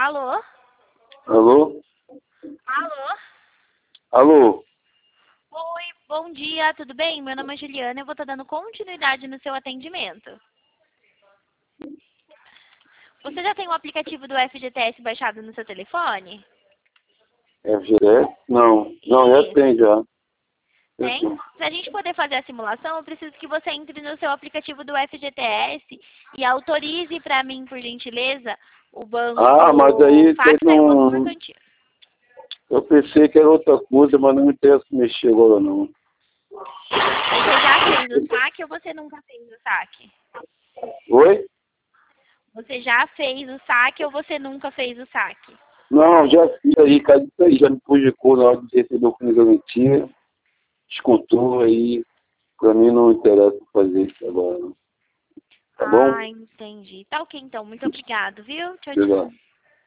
Alô? Alô? Alô? Alô? Oi, bom dia, tudo bem? Meu nome é Juliana, eu vou estar dando continuidade no seu atendimento. Você já tem o aplicativo do FGTS baixado no seu telefone? FGTS? Não. Não, já Isso. tem já. Tem? Para a gente poder fazer a simulação, eu preciso que você entre no seu aplicativo do FGTS e autorize para mim, por gentileza, o banco Mas aí faça tem o um... comprovativo. Eu pensei que era outra coisa, mas não me interessa mexer agora não. Você já fez o saque ou você nunca fez o saque? Oi? Você já fez o saque ou você nunca fez o saque? Não, já fiz aí, cara, isso aí já me prejudicou na hora de receber o fundo de garantia. Descontou aí. Pra mim não interessa fazer isso agora, não. Tá bom? Ah, entendi. Tá ok então. Muito obrigado, viu? Tchau, tchau. Obrigado.